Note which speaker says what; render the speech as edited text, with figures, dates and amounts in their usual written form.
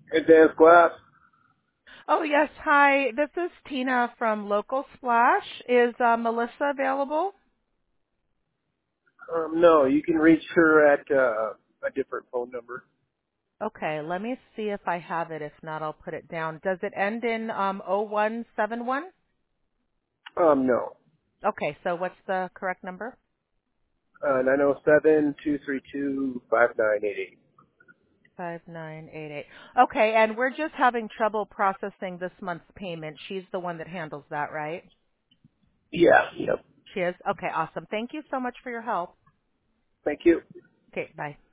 Speaker 1: Advanced glass?
Speaker 2: Oh, yes. Hi. This is Tina from Local Splash. Is Melissa available?
Speaker 1: No, you can reach her at a different phone number.
Speaker 2: Okay, let me see if I have it. If not, I'll put it down. Does it end in 0171?
Speaker 1: No.
Speaker 2: Okay, so what's the correct number?
Speaker 1: 907-232-5988.
Speaker 2: 5988. Okay, and we're just having trouble processing this month's payment. She's the one that handles that, right?
Speaker 1: Yeah, yep.
Speaker 2: She is? Okay, awesome. Thank you so much for your help.
Speaker 1: Thank you.
Speaker 2: Okay, bye.